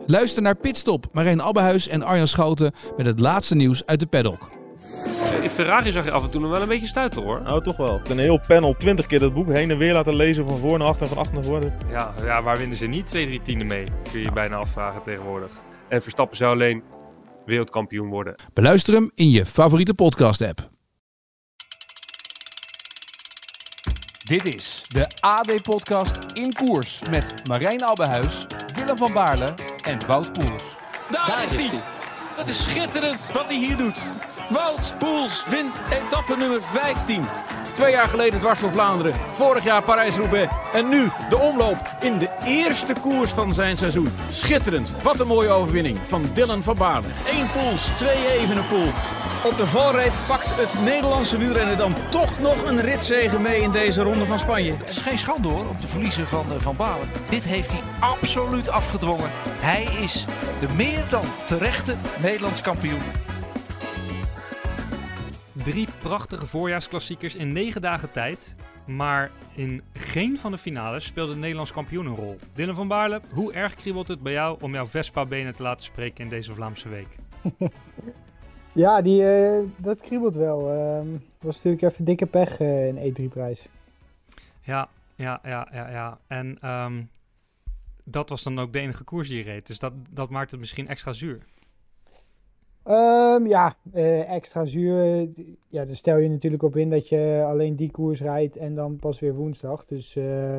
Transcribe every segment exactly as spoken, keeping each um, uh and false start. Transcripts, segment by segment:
Luister naar Pitstop, Marijn Abbehuis en Arjan Schouten met het laatste nieuws uit de paddock. In Ferrari zag je af en toe nog wel een beetje stuiten, hoor. Nou, toch wel. Een heel panel, twintig keer dat boek heen en weer laten lezen van voor naar achter en van achter naar voren. Ja, ja, waar winnen ze niet twee, drie tienden mee? Kun je je bijna afvragen tegenwoordig. En Verstappen zou alleen wereldkampioen worden. Beluister hem in je favoriete podcast-app. Dit is de A D-podcast In Koers met Marijn Abbehuis, Willem van Baarle en Wout Poels. Daar, Daar is hij. Dat is schitterend wat hij hier doet. Wout Poels wint etappe nummer vijftien. Twee jaar geleden dwars door Vlaanderen. Vorig jaar Parijs-Roubaix. En nu de omloop in de eerste koers van zijn seizoen. Schitterend. Wat een mooie overwinning van Dylan van Baarle. Eén Poels, twee Evenepoel. Op de valreep pakt het Nederlandse wielrennen dan toch nog een ritzege mee in deze ronde van Spanje. Het is geen schande hoor, om te verliezen van uh, Van Baarle. Dit heeft hij absoluut afgedwongen. Hij is de meer dan terechte Nederlands kampioen. Drie prachtige voorjaarsklassiekers in negen dagen tijd. Maar in geen van de finales speelde de Nederlands kampioen een rol. Dylan van Baarle, hoe erg kriebelt het bij jou om jouw Vespa-benen te laten spreken in deze Vlaamse week? Ja, die, uh, dat kriebelt wel. Het uh, was natuurlijk even dikke pech uh, in E drie-prijs. Ja, ja, ja, ja, ja. En um, dat was dan ook de enige koers die je reed. Dus dat, dat maakt het misschien extra zuur. Um, ja, uh, extra zuur. Ja, daar stel je natuurlijk op in dat je alleen die koers rijdt en dan pas weer woensdag. Dus uh,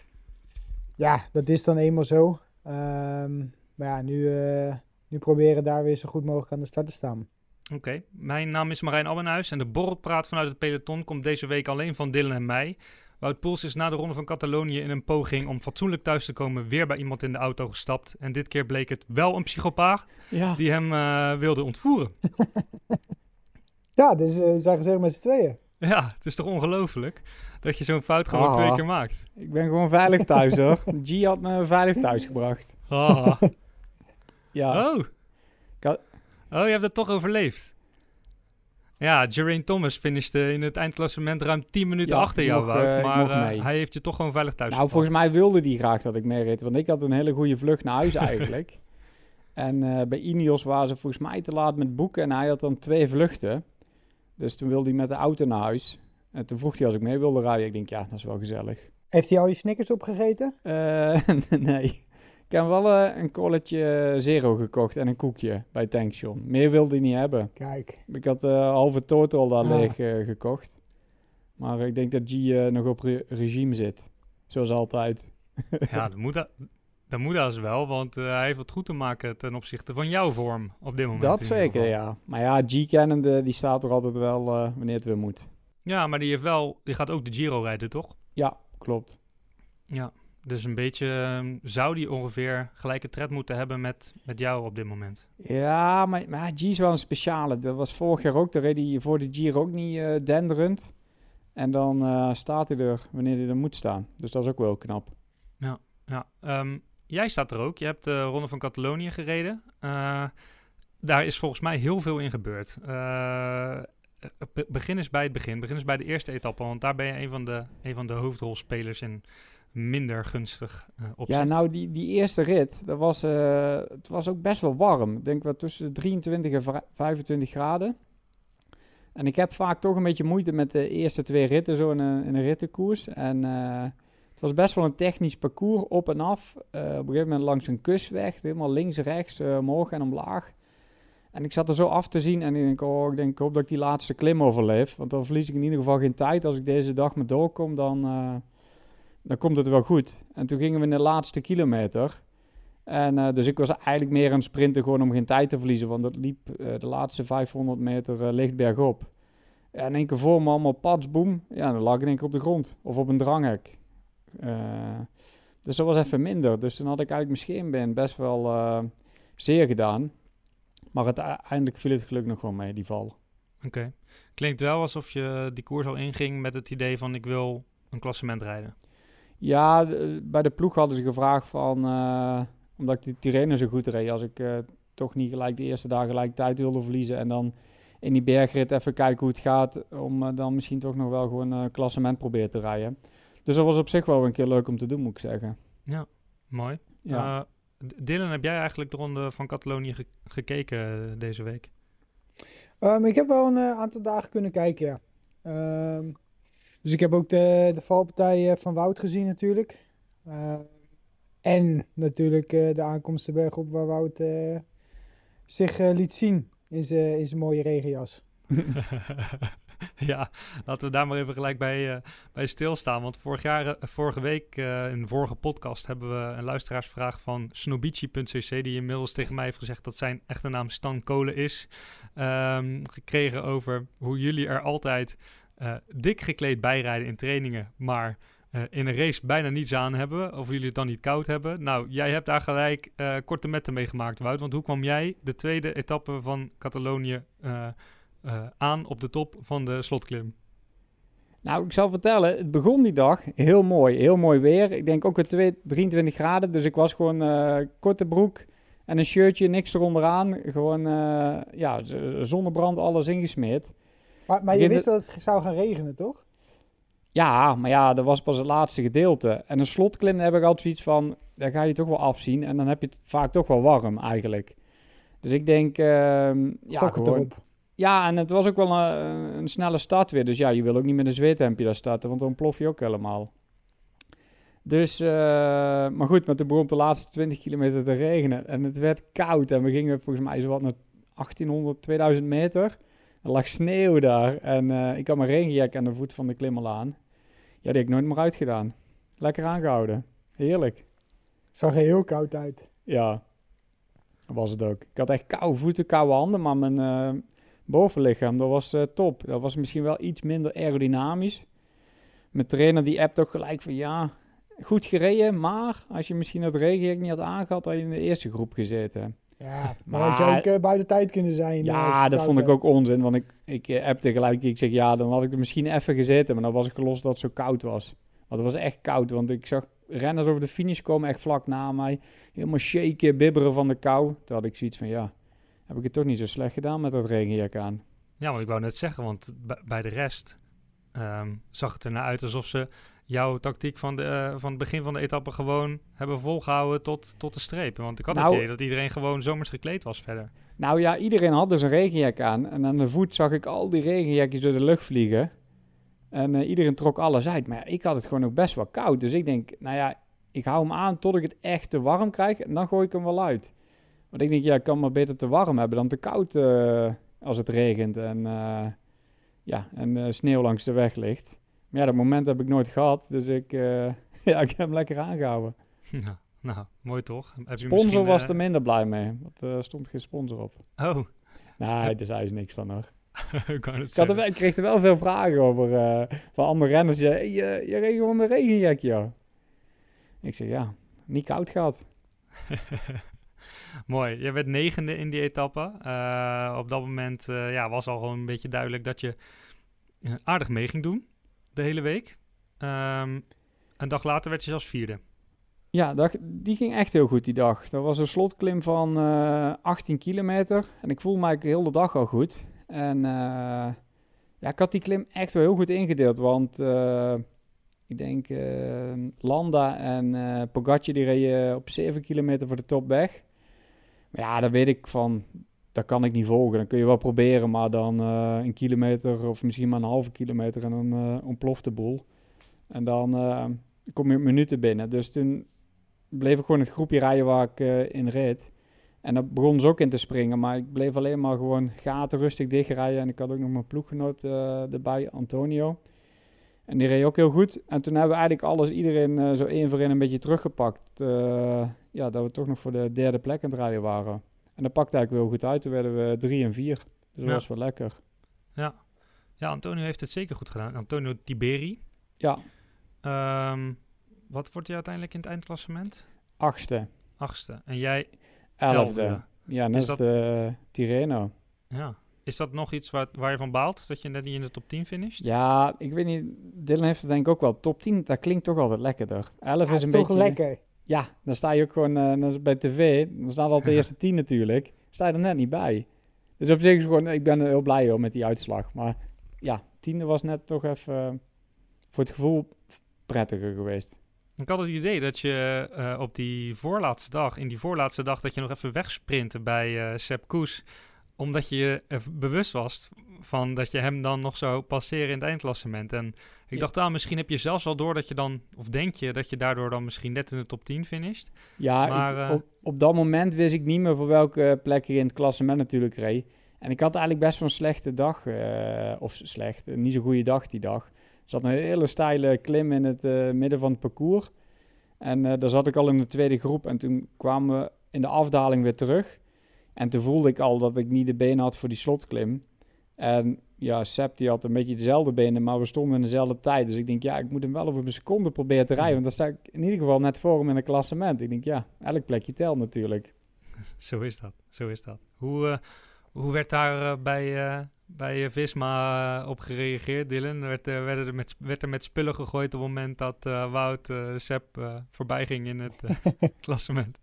ja, dat is dan eenmaal zo. Um, maar ja, nu, uh, nu proberen daar weer zo goed mogelijk aan de start te staan. Oké, okay. Mijn naam is Marijn Abbenhuis en de borrelpraat vanuit het peloton komt deze week alleen van Dylan en mij. Wout Poels is na de Ronde van Catalonië in een poging om fatsoenlijk thuis te komen weer bij iemand in de auto gestapt. En dit keer bleek het wel een psychopaat ja. die hem uh, wilde ontvoeren. Ja, dus uh, zijn gezegd met z'n tweeën. Ja, het is toch ongelooflijk dat je zo'n fout gewoon ah, twee keer maakt. Ik ben gewoon veilig thuis hoor. G had me veilig thuis gebracht. Ah. Ja. Oh. Had... Oh, je hebt het toch overleefd. Ja, Geraint Thomas finishte in het eindklassement ruim tien minuten ja, achter jou, nog, Wout. Maar uh, hij heeft je toch gewoon veilig thuis Nou, gepakt. Volgens mij wilde hij graag dat ik meereed. Want ik had een hele goede vlucht naar huis eigenlijk. En uh, bij Ineos waren ze volgens mij te laat met boeken. En hij had dan twee vluchten. Dus toen wilde hij met de auto naar huis. En toen vroeg hij als ik mee wilde rijden. Ik denk, ja, dat is wel gezellig. Heeft hij al je Snickers opgegeten? Uh, nee. Ik heb wel uh, een colletje Zero gekocht en een koekje bij Tankstation. Meer wilde hij niet hebben. Kijk. Ik had uh, een halve total daar ah. leeg uh, gekocht. Maar ik denk dat G uh, nog op re- regime zit. Zoals altijd. Ja, dat moet, dat, dat moet als wel. Want uh, hij heeft wat goed te maken ten opzichte van jouw vorm op dit moment. Dat zeker, ja. Maar ja, G kennende, die staat er altijd wel uh, wanneer het weer moet. Ja, maar die, heeft wel, die gaat ook de Giro rijden, toch? Ja, klopt. Ja. Dus een beetje uh, zou die ongeveer gelijke tred moeten hebben met, met jou op dit moment. Ja, maar, maar G is wel een speciale. Dat was vorig jaar ook. Daar reed hij voor de Giro ook niet uh, denderend. En dan uh, staat hij er wanneer hij er moet staan. Dus dat is ook wel knap. Ja, ja. Um, jij staat er ook. Je hebt de Ronde van Catalonië gereden. Uh, daar is volgens mij heel veel in gebeurd. Uh, be- begin eens bij het begin. Begin eens bij de eerste etappe. Want daar ben je een van de, een van de hoofdrolspelers in. Minder gunstig uh, opzicht. Ja, nou, die, die eerste rit, dat was, uh, het was ook best wel warm. Ik denk wel tussen drieëntwintig en vijfentwintig graden. En ik heb vaak toch een beetje moeite met de eerste twee ritten, zo in een, in een rittenkoers. En uh, het was best wel een technisch parcours, op en af. Uh, op een gegeven moment langs een kustweg, helemaal links, rechts, uh, omhoog en omlaag. En ik zat er zo af te zien en ik denk, oh, ik denk, ik hoop dat ik die laatste klim overleef. Want dan verlies ik in ieder geval geen tijd. Als ik deze dag me doorkom, dan... Uh, dan komt het wel goed. En toen gingen we in de laatste kilometer. En uh, dus ik was eigenlijk meer aan het sprinten gewoon om geen tijd te verliezen. Want dat liep uh, de laatste vijfhonderd meter uh, licht bergop. En in één keer voor me allemaal pats, boem. Ja, dan lag ik in één keer op de grond. Of op een dranghek. Uh, dus dat was even minder. Dus toen had ik eigenlijk mijn scheenbeen best wel uh, zeer gedaan. Maar uiteindelijk viel het geluk nog wel mee, die val. Oké. Okay. Klinkt wel alsof je die koers al inging met het idee van ik wil een klassement rijden. Ja, de, bij de ploeg hadden ze gevraagd van... Uh, omdat ik de Tirreno zo goed reed. Als ik uh, toch niet gelijk de eerste dag gelijk tijd wilde verliezen. En dan in die bergrit even kijken hoe het gaat. Om uh, dan misschien toch nog wel gewoon een uh, klassement proberen te rijden. Dus dat was op zich wel een keer leuk om te doen, moet ik zeggen. Ja, mooi. Ja. Uh, Dylan, heb jij eigenlijk de ronde van Catalonië ge- gekeken uh, deze week? Um, ik heb wel een uh, aantal dagen kunnen kijken, ja. Um, dus ik heb ook de, de valpartij uh, van Wout gezien natuurlijk. Uh, en natuurlijk uh, de aankomst de berg op waar Wout uh, zich uh, liet zien in zijn mooie regenjas. Ja, laten we daar maar even gelijk bij, uh, bij stilstaan. Want vorig jaar, uh, vorige week uh, in de vorige podcast hebben we een luisteraarsvraag van snobici punt c c, die inmiddels tegen mij heeft gezegd dat zijn echte naam Stan Kolen is, um, gekregen over hoe jullie er altijd uh, dik gekleed bijrijden in trainingen, maar uh, in een race bijna niets aan hebben. Of jullie het dan niet koud hebben. Nou, jij hebt daar gelijk uh, korte metten mee gemaakt, Wout. Want hoe kwam jij de tweede etappe van Catalonië uh, Uh, aan op de top van de slotklim? Nou, ik zal vertellen, het begon die dag heel mooi, heel mooi weer. Ik denk ook weer drieëntwintig graden, dus ik was gewoon uh, korte broek en een shirtje, niks eronderaan. Gewoon, uh, ja, zonnebrand, alles ingesmeerd. Maar, maar je wist dat het zou gaan regenen, toch? Ja, maar ja, dat was pas het laatste gedeelte. En een slotklim heb ik altijd zoiets van, daar ga je toch wel afzien en dan heb je het vaak toch wel warm eigenlijk. Dus ik denk, uh, ja, gewoon... Erop. Ja, en het was ook wel een, een snelle start weer. Dus ja, je wil ook niet met een zweethemdje daar starten, want dan plof je ook helemaal. Dus, uh, maar goed, maar toen begon de laatste twintig kilometer te regenen. En het werd koud en we gingen volgens mij zo wat naar achttienhonderd, tweeduizend meter. Er lag sneeuw daar en uh, ik had mijn regenjack aan de voet van de klim al aan. Ja, die heb ik nooit meer uitgedaan. Lekker aangehouden. Heerlijk. Het zag er heel koud uit. Ja, dat was het ook. Ik had echt koude voeten, koude handen, maar mijn... Uh, bovenlichaam, dat was uh, top. Dat was misschien wel iets minder aerodynamisch. Mijn trainer die appt ook gelijk van ja, goed gereden, maar als je misschien het regenjack niet had aangehad, had je in de eerste groep gezeten. Ja, maar, maar had je ook uh, buiten tijd kunnen zijn. Ja, dat vond ik ook onzin, want ik, ik uh, appte gelijk, ik zeg ja, dan had ik er misschien even gezeten, maar dan was ik gelost dat het zo koud was. Want het was echt koud, want ik zag renners over de finish komen echt vlak na mij, helemaal shaken, bibberen van de kou. Toen had ik zoiets van ja, heb ik het toch niet zo slecht gedaan met dat regenjack aan. Ja, maar ik wou net zeggen, want b- bij de rest um, zag het ernaar uit alsof ze jouw tactiek van, de, uh, van het begin van de etappe gewoon hebben volgehouden tot, tot de streep. Want ik had nou, het idee dat iedereen gewoon zomers gekleed was verder. Nou ja, iedereen had dus een regenjack aan. En aan de voet zag ik al die regenjakjes door de lucht vliegen. En uh, iedereen trok alles uit. Maar ja, ik had het gewoon ook best wel koud. Dus ik denk, nou ja, ik hou hem aan tot ik het echt te warm krijg. En dan gooi ik hem wel uit. Want ik denk, ja, ik kan maar beter te warm hebben dan te koud uh, als het regent en, uh, ja, en uh, sneeuw langs de weg ligt. Maar ja, dat moment heb ik nooit gehad, dus ik, uh, ja, ik heb hem lekker aangehouden. Ja, nou, mooi toch? Heb je sponsor was uh... er minder blij mee, want er uh, stond geen sponsor op. Oh. Nee, daar zei ze niks van hoor. ik, ik, had er wel, ik kreeg er wel veel vragen over uh, van andere renners. Je, je, je reed gewoon een regenjack, joh. Ik zeg, ja, niet koud gehad. Mooi. Je werd negende in die etappe. Uh, op dat moment uh, ja, was al gewoon een beetje duidelijk dat je uh, aardig mee ging doen de hele week. Um, een dag later werd je zelfs vierde. Ja, dat, die ging echt heel goed die dag. Dat was een slotklim van uh, achttien kilometer. En ik voelde mij heel de dag al goed. En uh, ja, ik had die klim echt wel heel goed ingedeeld. Want uh, ik denk uh, Landa en uh, Pogacar die reden op zeven kilometer voor de top weg. Maar ja, dan weet ik van, dat kan ik niet volgen. Dan kun je wel proberen, maar dan uh, een kilometer of misschien maar een halve kilometer en dan uh, ontploft de boel. En dan uh, kom je minuten binnen. Dus toen bleef ik gewoon het groepje rijden waar ik uh, in reed. En daar begon ze ook in te springen, maar ik bleef alleen maar gewoon gaten rustig dichtrijden. En ik had ook nog mijn ploeggenoot uh, erbij, Antonio. En die reed ook heel goed. En toen hebben we eigenlijk alles, iedereen uh, zo één voor één een beetje teruggepakt. Uh, ja, dat we toch nog voor de derde plek aan het rijden waren. En dat pakte eigenlijk wel goed uit. Toen werden we drie en vier. Dus dat ja. was wel lekker. Ja. Ja, Antonio heeft het zeker goed gedaan. Antonio Tiberi. Ja. Um, wat wordt hij uiteindelijk in het eindklassement? Achtste. Achtste. En jij? Elfde. Elfde. Ja, net dat... de Tirreno. Ja. Is dat nog iets waar, waar je van baalt? Dat je net niet in de top tien finisht? Ja, ik weet niet. Dylan heeft het denk ik ook wel. Top tien, dat klinkt toch altijd lekkerder. elf ja, is een toch beetje... lekker. Ja, dan sta je ook gewoon uh, bij tv. Dan staan altijd de eerste tien natuurlijk. Sta je er net niet bij. Dus op zich is gewoon... Ik ben heel blij hoor met die uitslag. Maar ja, tiende was net toch even uh, voor het gevoel prettiger geweest. Ik had het idee dat je uh, op die voorlaatste dag, in die voorlaatste dag, dat je nog even wegsprintte bij uh, Sepp Kuss. Omdat je je bewust was van dat je hem dan nog zou passeren in het eindklassement. En ik ja. dacht, ah, misschien heb je zelfs wel door dat je dan, of denk je dat je daardoor dan misschien net in de top tien finisht. Ja, maar, ik, uh, op, op dat moment wist ik niet meer voor welke plek ik in het klassement natuurlijk reed. En ik had eigenlijk best wel een slechte dag, uh, of slecht, niet zo'n goede dag die dag. Er zat een hele steile klim in het uh, midden van het parcours. En uh, daar zat ik al in de tweede groep. En toen kwamen we in de afdaling weer terug. En toen voelde ik al dat ik niet de benen had voor die slotklim. En ja, Sepp die had een beetje dezelfde benen, maar we stonden in dezelfde tijd. Dus ik denk, ja, ik moet hem wel op een seconde proberen te rijden. Want dan sta ik in ieder geval net voor hem in een klassement. Ik denk, ja, elk plekje telt natuurlijk. Zo is dat, zo is dat. Hoe, uh, hoe werd daar uh, bij, uh, bij Visma uh, op gereageerd, Dylan? Werd, uh, werd, er met, werd er met spullen gegooid op het moment dat uh, Wout uh, Sepp uh, voorbij ging in het uh, klassement?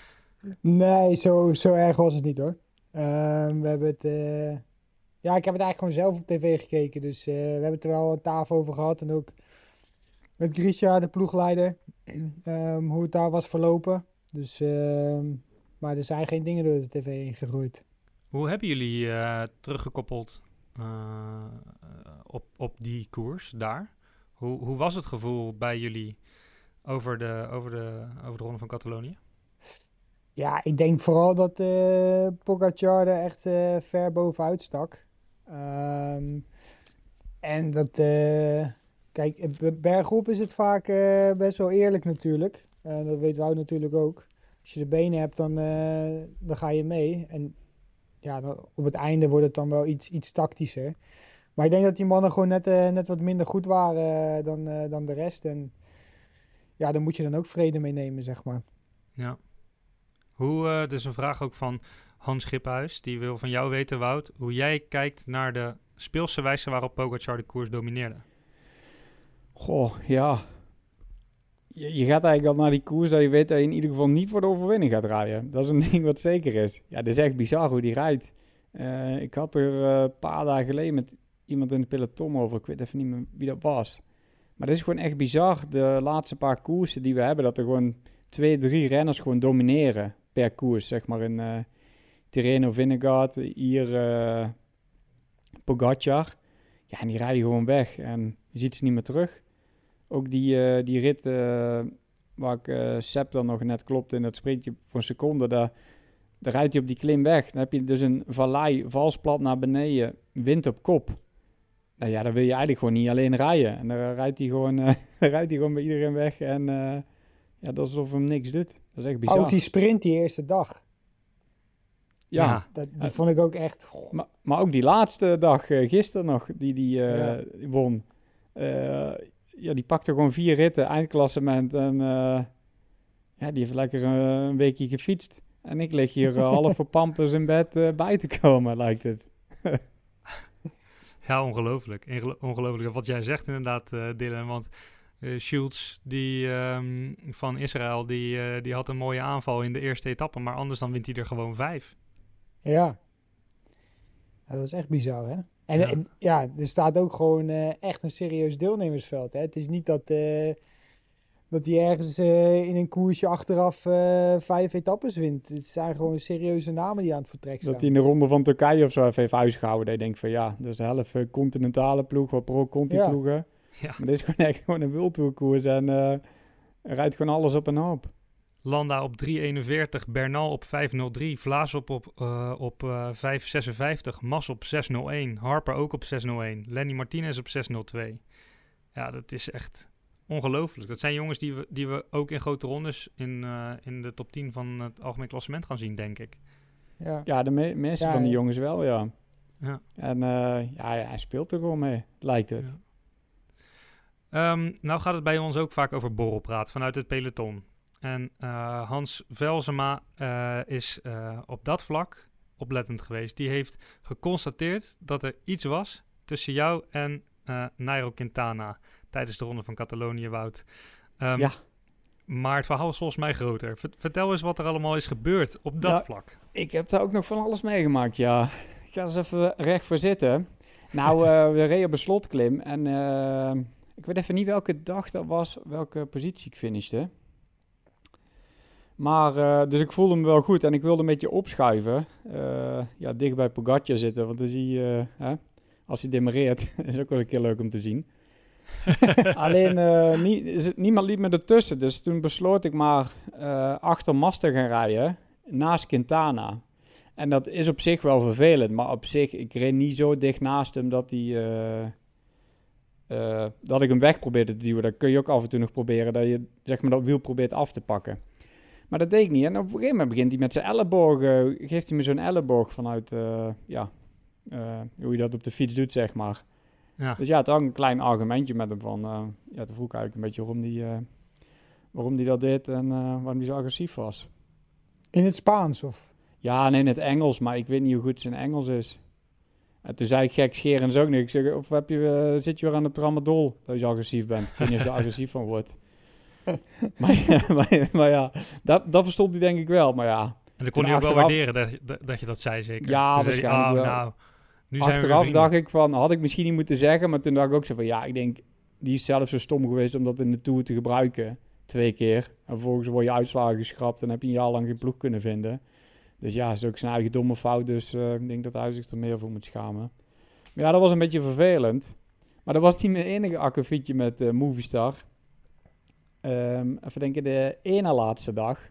Nee, zo, zo erg was het niet hoor. Uh, we hebben het... Uh... Ja, ik heb het eigenlijk gewoon zelf op tv gekeken. Dus uh, we hebben het er wel een tafel over gehad. En ook met Grisha, de ploegleider. Um, hoe het daar was verlopen. Dus, uh, maar er zijn geen dingen door de tv heen gegooid. Hoe hebben jullie uh, teruggekoppeld uh, op, op die koers daar? Hoe, hoe was het gevoel bij jullie over de, over de, over de Ronde van Catalonië? Ja, ik denk vooral dat uh, Pogacar er echt uh, ver bovenuit stak. Um, en dat, uh, kijk, bergop is het vaak uh, best wel eerlijk natuurlijk. Uh, dat weet Wout natuurlijk ook. Als je de benen hebt, dan, uh, dan ga je mee. En ja, dan, op het einde wordt het dan wel iets, iets tactischer. Maar ik denk dat die mannen gewoon net, uh, net wat minder goed waren uh, dan, uh, dan de rest. En ja, daar moet je dan ook vrede mee nemen, zeg maar. Ja. Hoe, uh, dus een vraag ook van Hans Schiphuis, die wil van jou weten, Wout, hoe jij kijkt naar de speelse wijze waarop Pogacar de koers domineerde. Goh, ja. Je, je gaat eigenlijk al naar die koers dat je weet dat je in ieder geval niet voor de overwinning gaat rijden. Dat is een ding wat zeker is. Ja, dat is echt bizar hoe die rijdt. Uh, ik had er uh, een paar dagen geleden met iemand in de peloton over, ik weet even niet meer wie dat was. Maar dat is gewoon echt bizar, de laatste paar koersen die we hebben, dat er gewoon twee, drie renners gewoon domineren per koers, zeg maar in uh, Tirreno Vingegaard, hier uh, Pogacar. Ja, en die rijden gewoon weg en je ziet ze niet meer terug. Ook die, uh, die rit uh, waar ik uh, Sepp dan nog net klopte in dat sprintje voor een seconde, daar, daar rijdt hij op die klim weg. Dan heb je dus een vallei, vals plat naar beneden, wind op kop. Nou ja, dan wil je eigenlijk gewoon niet alleen rijden. En dan rijdt hij gewoon, uh, rijdt hij gewoon bij iedereen weg en uh, ja, dat is alsof hem niks doet. Dat is echt bizar. Ook die sprint die eerste dag. Ja. ja dat, die vond ik ook echt... Maar, maar ook die laatste dag, uh, gisteren nog, die die uh, ja. won. Uh, ja, die pakte gewoon vier ritten, eindklassement. En uh, ja, die heeft lekker uh, een weekje gefietst. En ik lig hier uh, half voor pampers in bed uh, bij te komen, lijkt het. Ja, ongelooflijk. Ingelo- ongelooflijk wat jij zegt inderdaad, uh, Dylan. Want uh, Schultz die, um, van Israël, die, uh, die had een mooie aanval in de eerste etappe. Maar anders dan wint hij er gewoon vijf. Ja. ja dat was echt bizar, hè? En ja, en, ja er staat ook gewoon uh, echt een serieus deelnemersveld, hè? Het is niet dat, uh, dat hij ergens uh, in een koersje achteraf uh, vijf etappes wint. Het zijn gewoon serieuze namen die aan het vertrek staan. Dat hij in de ronde van Turkije of zo even heeft uitgehouden. Dat je denkt van ja, dat is de helft uh, continentale ploeg, wat pro-conti ja. ploegen. Ja. Maar dit is gewoon echt gewoon een wildtourkoers en uh, rijdt gewoon alles op een hoop. Landa op drie eenenveertig, Bernal op vijf nul drie, Vlaas op, op, uh, op uh, vijf zesenvijftig, Mas op zes nul een, Harper ook op zes nul een, Lenny Martinez op zes nul twee. Ja, dat is echt ongelooflijk. Dat zijn jongens die we, die we ook in grote rondes in, uh, in de top tien van het algemeen klassement gaan zien, denk ik. Ja, ja de me- meeste ja, van die ja. jongens wel, ja. ja. En uh, ja, ja, hij speelt er gewoon mee, lijkt het. Ja. Um, nou gaat het bij ons ook vaak over borrelpraat vanuit het peloton. En uh, Hans Velzema uh, is uh, op dat vlak oplettend geweest. Die heeft geconstateerd dat er iets was tussen jou en uh, Nairo Quintana tijdens de Ronde van Catalonië, Wout. Um, ja. Maar het verhaal is volgens mij groter. V- vertel eens wat er allemaal is gebeurd op dat ja, vlak. Ik heb daar ook nog van alles meegemaakt, ja. Ik ga eens even recht voor zitten. Nou, uh, we reden op een slotklim en uh, ik Ik weet even niet welke dag dat was, welke positie ik finishte. Maar, uh, dus ik voelde me wel goed en ik wilde een beetje opschuiven. Uh, ja, dicht bij Pogacar zitten, want dan zie je, uh, hè, als hij demareert, is ook wel een keer leuk om te zien. Alleen, uh, nie, niemand liep me ertussen, dus toen besloot ik maar uh, achter Mas te gaan rijden, naast Quintana. En dat is op zich wel vervelend, maar op zich, ik reed niet zo dicht naast hem dat hij... Uh, uh, dat ik hem weg probeerde te duwen. Dat kun je ook af en toe nog proberen, dat je zeg maar dat wiel probeert af te pakken. Maar dat deed ik niet. En op een gegeven moment begint hij met zijn elleboog, uh, geeft hij me zo'n elleboog vanuit, uh, ja, uh, hoe je dat op de fiets doet, zeg maar. Ja. Dus ja, toen had ik een klein argumentje met hem van, uh, ja, toen vroeg ik eigenlijk een beetje waarom die, uh, waarom die dat deed en uh, waarom hij zo agressief was. In het Spaans, of? Ja, nee, in het Engels, maar ik weet niet hoe goed zijn Engels is. En toen zei ik gekscherend ook niet. Ik zeg, of heb je, uh, zit je weer aan de tramadol dat je zo agressief bent? Ik weet niet of je er agressief van wordt. maar, maar, maar ja, dat, dat verstond hij denk ik wel, maar ja. En dan kon hij ook wel waarderen dat, dat, dat je dat zei, zeker? Ja, toen waarschijnlijk zei, oh, wel. Nou, nu zijn achteraf we dacht ik van, had ik misschien niet moeten zeggen, maar toen dacht ik ook zo van, ja, ik denk, die is zelf zo stom geweest om dat in de Tour te gebruiken. Twee keer. En vervolgens word je uitslagen geschrapt en heb je een jaar lang geen ploeg kunnen vinden. Dus ja, dat is ook zijn eigen domme fout, dus uh, ik denk dat hij zich er meer voor moet schamen. Maar ja, dat was een beetje vervelend. Maar dat was niet mijn enige akkefietje met uh, Movistar. Um, even denken, de ene laatste dag.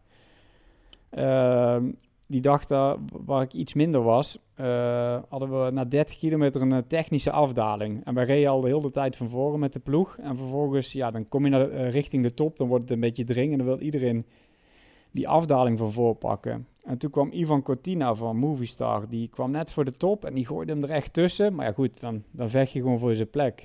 Um, die dag daar, waar ik iets minder was, uh, hadden we na dertig kilometer een uh, technische afdaling. En wij reden al de hele tijd van voren met de ploeg. En vervolgens, ja, dan kom je naar, uh, richting de top, dan wordt het een beetje dringend. En dan wil iedereen die afdaling van voor pakken. En toen kwam Ivan Cortina van Movistar, die kwam net voor de top en die gooide hem er echt tussen. Maar ja goed, dan, dan vecht je gewoon voor zijn plek.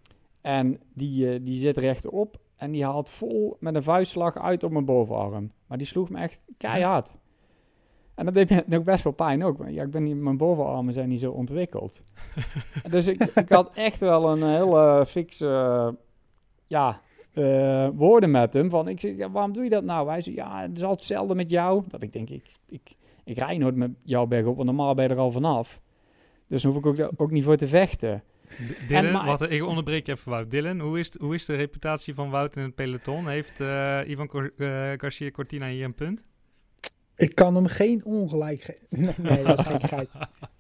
En die, uh, die zit rechtop en die haalt vol met een vuistslag uit op mijn bovenarm. Maar die sloeg me echt keihard. En dat deed me ook best wel pijn ook. Ja, ik ben niet, mijn bovenarmen zijn niet zo ontwikkeld. Dus ik, ik had echt wel een hele fixe uh, ja, uh, woorden met hem. Van, ik zeg, ja, waarom doe je dat nou? Hij zei, ja, het is altijd hetzelfde met jou. Dat ik denk, ik, ik, ik rij nooit met jou bergop, want normaal ben je er al vanaf. Dus daar hoef ik ook, ook niet voor te vechten. D- Dylan, en, maar, wacht, ik onderbreek je even, Wout. Dylan, hoe is, hoe is de reputatie van Wout in het peloton? Heeft uh, Ivan Cor- uh, Garcia Cortina hier een punt? Ik kan hem geen ongelijk geven. Nee, dat is geen geheid.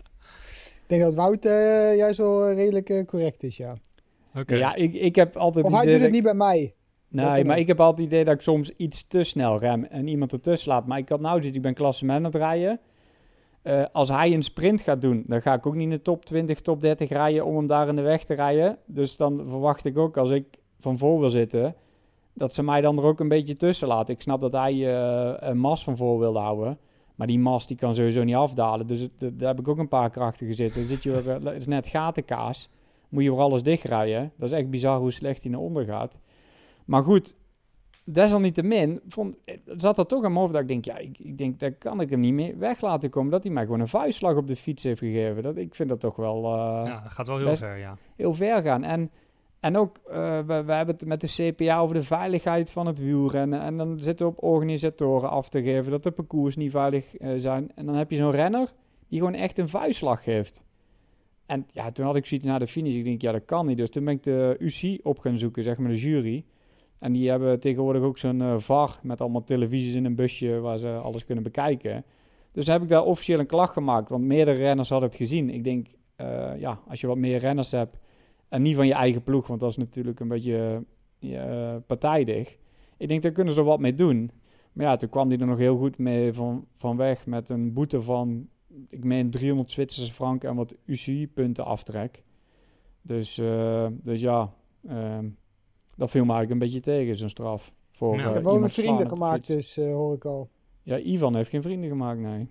Ik denk dat Wout uh, juist wel redelijk uh, correct is, ja. Oké. Okay. Ja, ik, ik heb altijd... Of hij doet het ik... niet bij mij. Nee, maar ik heb altijd het idee dat ik soms iets te snel rem en iemand ertussen laat. Maar ik had nou dus, ik ben klassement aan het rijden. Uh, als hij een sprint gaat doen, dan ga ik ook niet in de top twintig, top dertig rijden om hem daar in de weg te rijden. Dus dan verwacht ik ook, als ik van voor wil zitten, dat ze mij dan er ook een beetje tussen laten. Ik snap dat hij uh, een Mas van voor wilde houden. Maar die Mas die kan sowieso niet afdalen. Dus het, daar heb ik ook een paar krachten gezeten. Dan zit je weer, het is net gatenkaas. Moet je weer alles dichtrijden. Dat is echt bizar hoe slecht hij naar onder gaat. Maar goed, desalniettemin vond, zat er toch aan mijn hoofd dat ik denk, ja, ik, ik denk, daar kan ik hem niet meer weg laten komen. Dat hij mij gewoon een vuistslag op de fiets heeft gegeven. Dat, ik vind dat toch wel... Uh, ja, dat gaat wel heel ver, ja. Heel ver gaan. En, en ook, uh, we, we hebben het met de C P A over de veiligheid van het wielrennen. En dan zitten we op organisatoren af te geven dat de parcours niet veilig uh, zijn. En dan heb je zo'n renner die gewoon echt een vuistslag geeft. En ja, toen had ik zoiets naar de finish. Ik denk, ja, dat kan niet. Dus toen ben ik de U C I op gaan zoeken, zeg maar de jury. En die hebben tegenwoordig ook zo'n uh, V A R met allemaal televisies in een busje waar ze alles kunnen bekijken. Dus heb ik daar officieel een klacht gemaakt, want meerdere renners hadden het gezien. Ik denk, uh, ja, als je wat meer renners hebt en niet van je eigen ploeg, want dat is natuurlijk een beetje uh, partijdig. Ik denk, daar kunnen ze er wat mee doen. Maar ja, toen kwam die er nog heel goed mee van, van weg met een boete van, ik meen driehonderd Zwitserse franken en wat U C I-punten aftrek. Dus, uh, dus ja... Uh, Dat viel me eigenlijk een beetje tegen, zo'n straf. Voor, ja. uh, Je hebt wel vrienden gemaakt, dus uh, hoor ik al. Ja, Ivan heeft geen vrienden gemaakt, nee.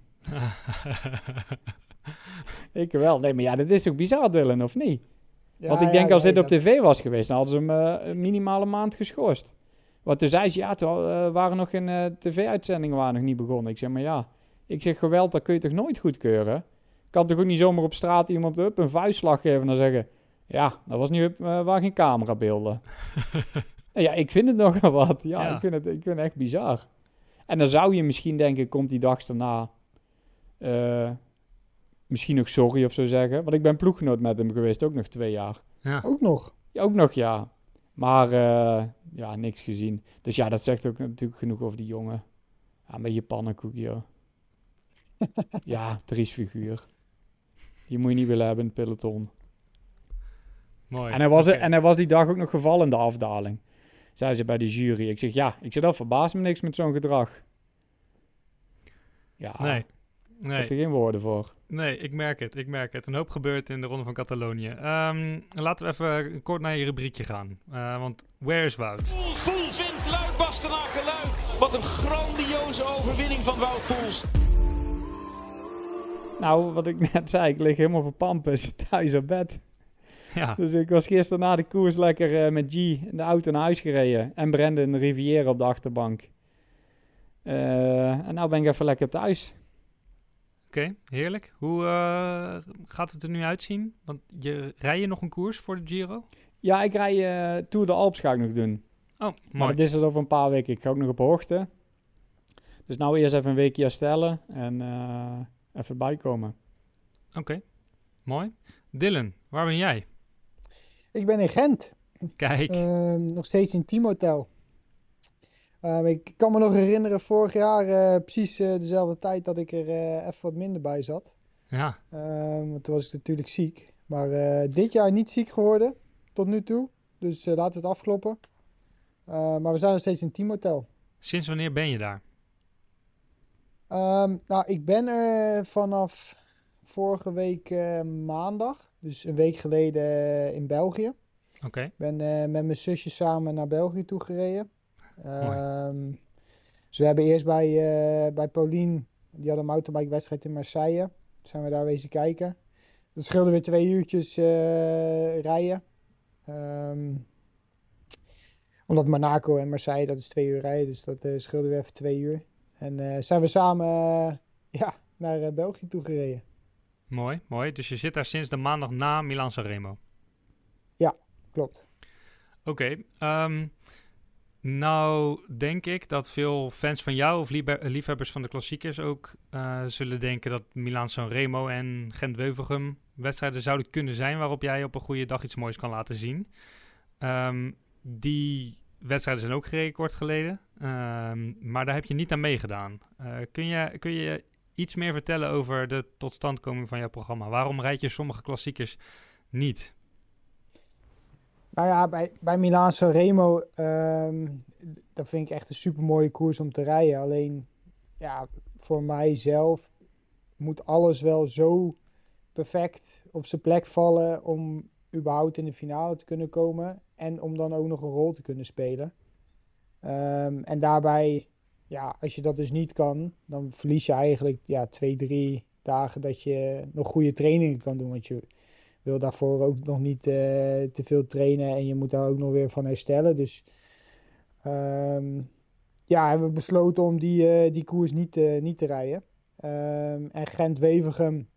Ik wel. Nee, maar ja, dat is toch bizar, Dylan, of niet? Ja, Want ik denk, ja, als nee, dit op dat... tv was geweest, dan hadden ze hem uh, een minimale maand geschorst. Want toen zei ze, ja, toen uh, waren nog geen uh, tv-uitzendingen waren nog niet begonnen. Ik zeg, maar ja, ik zeg, geweld, dat kun je toch nooit goedkeuren? Kan toch ook niet zomaar op straat iemand up, een vuistslag geven en dan zeggen... Ja, dat was nu uh, waar geen camerabeelden. Ja, ik vind het nogal wat. Ja, ja. Ik, vind het, ik vind het echt bizar. En dan zou je misschien denken, komt die dag daarna uh, misschien nog sorry of zo zeggen. Want ik ben ploeggenoot met hem geweest, ook nog twee jaar. Ja. Ook nog? Ja, ook nog, ja. Maar uh, ja, niks gezien. Dus ja, dat zegt ook natuurlijk genoeg over die jongen. Ja, een beetje pannenkoek, joh. Ja, triest figuur. Die moet je niet willen hebben in het peloton. Mooi. En hij, was, okay. en hij was die dag ook nog gevallen in de afdaling. Zei ze bij de jury. Ik zeg, ja, ik zit al verbaasd me niks met zo'n gedrag. Ja, Nee. ik Nee. heb er geen woorden voor. Nee, ik merk het. Ik merk het. Een hoop gebeurt in de Ronde van Catalonië. Um, laten we even kort naar je rubriekje gaan. Uh, want where is Wout? Poels, Poels wint Luik, Bastenaken, Luik. Wat een grandioze overwinning van Wout Poels. Nou, wat ik net zei, ik lig helemaal voor pampus thuis op bed. Ja. Dus ik was gisteren na de koers lekker uh, met G in de auto naar huis gereden. En Brendan Rivière op de achterbank. Uh, en nou ben ik even lekker thuis. Oké, okay, heerlijk. Hoe uh, gaat het er nu uitzien? Want je, rij je nog een koers voor de Giro? Ja, ik rij uh, Tour de Alps ga ik nog doen. Oh, mooi. Maar dat is er over een paar weken. Ik ga ook nog op hoogte. Dus nou eerst even een weekje herstellen en uh, even bijkomen. Oké, okay. Mooi. Dylan, waar ben jij? Ik ben in Gent. Kijk. Uh, nog steeds in Teamhotel. Uh, ik kan me nog herinneren, vorig jaar uh, precies uh, dezelfde tijd dat ik er uh, even wat minder bij zat. Ja. Uh, want toen was ik natuurlijk ziek. Maar uh, dit jaar niet ziek geworden, tot nu toe. Dus uh, laten we het afkloppen. Uh, maar we zijn nog steeds in Teamhotel. Sinds wanneer ben je daar? Um, nou, ik ben er vanaf vorige week uh, maandag. Dus een week geleden uh, in België. Oké. Okay. Ik ben uh, met mijn zusje samen naar België toe gereden. Um, dus we hebben eerst bij, uh, bij Paulien, die had een mountainbike-wedstrijd in Marseille. Zijn we daar wezen kijken. Dat scheelde weer twee uurtjes uh, rijden. Um, omdat Monaco en Marseille, dat is twee uur rijden. Dus dat uh, scheelde weer even twee uur. En uh, zijn we samen uh, ja, naar uh, België toe gereden. Mooi, mooi. Dus je zit daar sinds de maandag na Milaan-Sanremo. Ja, klopt. Oké. Okay, um, nou denk ik dat veel fans van jou of liefhe- liefhebbers van de klassiekers ook uh, zullen denken dat Milaan-Sanremo en Gent-Wevelgem wedstrijden zouden kunnen zijn waarop jij op een goede dag iets moois kan laten zien. Um, die wedstrijden zijn ook gereden kort geleden, um, maar daar heb je niet aan meegedaan. Uh, kun je, kun je iets meer vertellen over de totstandkoming van jouw programma? Waarom rijd je sommige klassiekers niet? Nou ja, bij, bij Milaan-Sanremo, um, dat vind ik echt een super mooie koers om te rijden. Alleen, ja, voor mijzelf moet alles wel zo perfect op zijn plek vallen om überhaupt in de finale te kunnen komen. En om dan ook nog een rol te kunnen spelen. Um, en daarbij, ja, als je dat dus niet kan, dan verlies je eigenlijk ja, twee, drie dagen dat je nog goede trainingen kan doen. Want je wil daarvoor ook nog niet uh, te veel trainen en je moet daar ook nog weer van herstellen. Dus um, ja, hebben we besloten om die, uh, die koers niet, uh, niet te rijden. Um, en Gent-Wevelgem,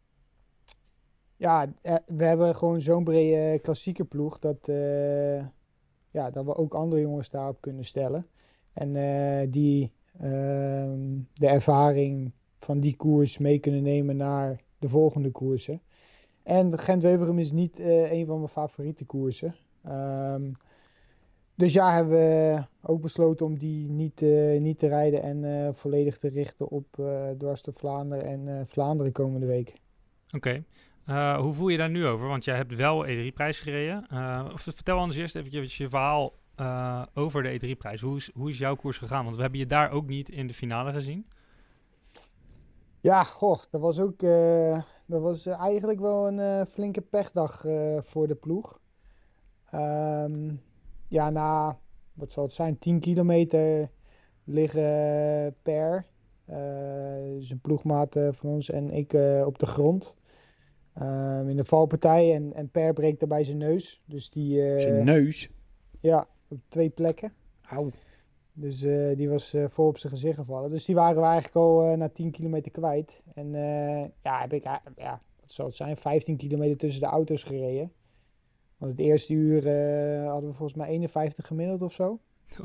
ja, we hebben gewoon zo'n brede klassieke ploeg dat, uh, ja, dat we ook andere jongens daarop kunnen stellen. En uh, die uh, de ervaring van die koers mee kunnen nemen naar de volgende koersen. En Gent-Wevelgem is niet uh, een van mijn favoriete koersen. Um, dus ja, hebben we ook besloten om die niet, uh, niet te rijden en uh, volledig te richten op uh, dwars door Vlaanderen en uh, Vlaanderen komende week. Oké. Okay. Uh, hoe voel je daar nu over? Want jij hebt wel E drie prijs gereden. Uh, vertel anders eerst even je verhaal uh, over de E drie prijs. Hoe is, hoe is jouw koers gegaan? Want we hebben je daar ook niet in de finale gezien. Ja, goh, dat was ook uh, dat was eigenlijk wel een uh, flinke pechdag uh, voor de ploeg. Um, ja, na, wat zal het zijn, tien kilometer liggen Per, uh, dus een ploegmaat uh, van ons en ik uh, op de grond. Um, in de valpartij en, en Per breekt daarbij zijn neus. Dus die, uh, zijn neus? Ja, op twee plekken. Auw. Dus uh, die was uh, vol op zijn gezicht gevallen. Dus die waren we eigenlijk al uh, na tien kilometer kwijt. En uh, ja, heb ik, uh, ja, wat zou het zijn, vijftien kilometer tussen de auto's gereden. Want het eerste uur uh, hadden we volgens mij eenenvijftig gemiddeld of zo.